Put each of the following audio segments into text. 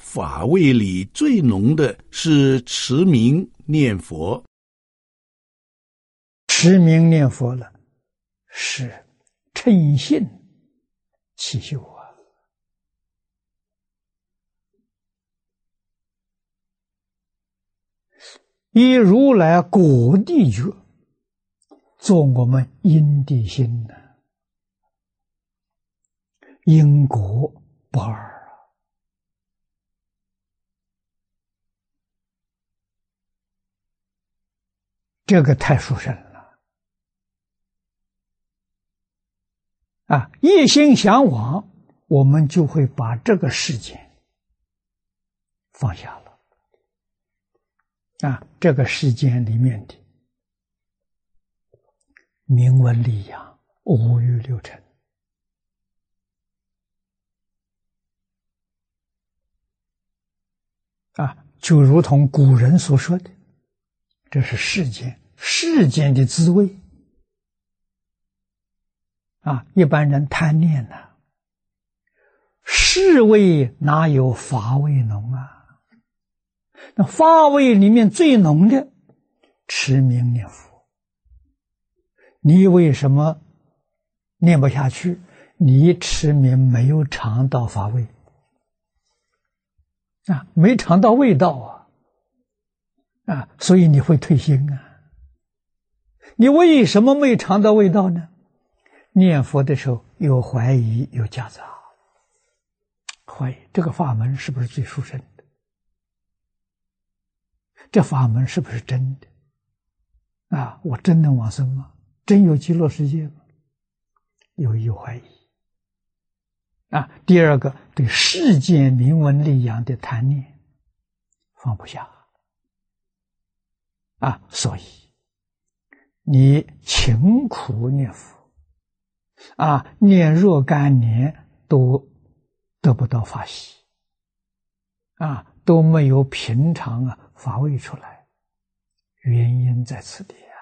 法味里最浓的是持名念佛。 持名念佛了，是称信起修啊。以如来果地觉做我们因地心呢，因果不二啊。这个太殊胜了啊！一心向往，我们就会把这个世间放下了。啊，这个世间里面的名闻利养、五欲六尘，啊，就如同古人所说的，这是世间的滋味。啊，一般人贪念呢，世味哪有法味浓啊？那法味里面最浓的持名念佛，你为什么念不下去？你持名没有尝到法味啊，没尝到味道啊，所以你会退心啊。你为什么没尝到味道呢？念佛的时候有怀疑，有夹杂，怀疑这个法门是不是最殊胜的？这法门是不是真的？啊，我真能往生吗？真有极乐世界吗？有怀疑。啊，第二个，对世间名闻利养的贪念放不下。啊，所以你勤苦念佛，啊，念若干年都得不到法喜，啊，都没有平常法味出来，原因在此地啊。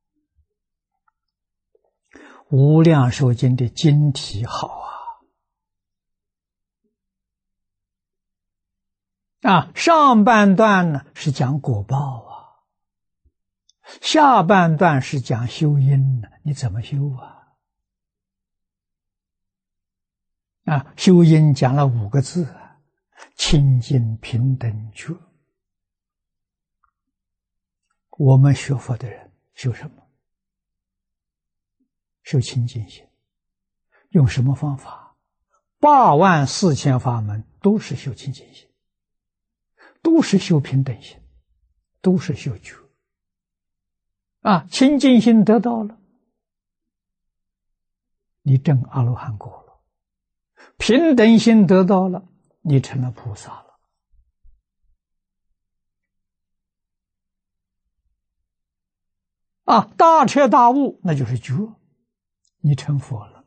无量寿经的经题好啊，上半段呢是讲果报啊，下半段是讲修因呢，你怎么修啊？啊，修因讲了5个字啊，清净平等觉。我们学佛的人修什么？修清净心。用什么方法？84000法门都是修清净心，都是修平等心，都是修觉。啊，清净心得到了，你证阿罗汉果了；平等心得到了，你成了菩萨了。啊，大彻大悟，那就是觉，你成佛了。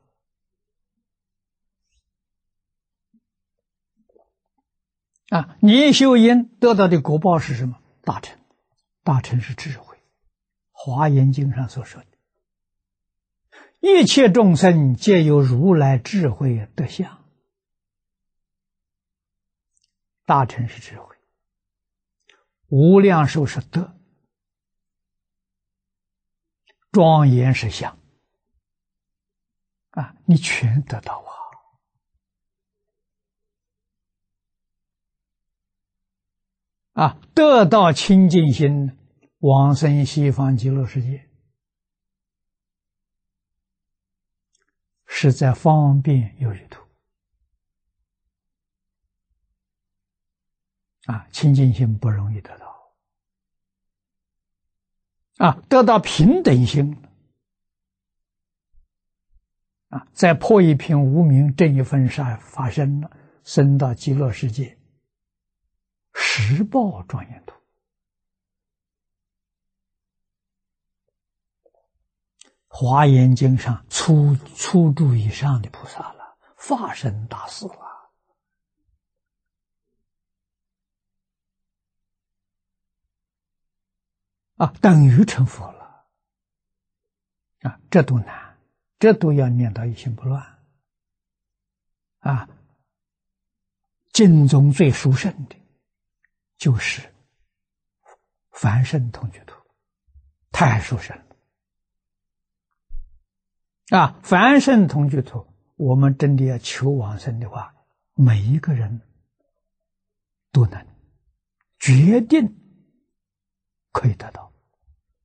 啊，你修因得到的果报是什么？大乘，大乘是智慧。华严经上所说的，一切众生皆有如来智慧德相。大乘是智慧，无量寿是德，庄严是相。啊，你全得到啊！啊，得到清净心，往生西方极乐世界，是在方便有余土。啊，清净心不容易得到。啊，得到平等心，啊，再破一品无明，正一分善发生了，升到极乐世界，十报庄严土。华严经上初住以上的菩萨了，法身大士了。啊，等于成佛了。啊，这都难，这都要念到一心不乱。啊， 经中最殊胜的，就是凡圣同居土，太殊胜了啊！凡圣同居土，我们真的要求往生的话，每一个人都能决定可以得到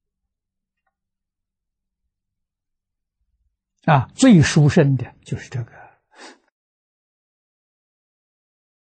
啊！最殊胜的就是这个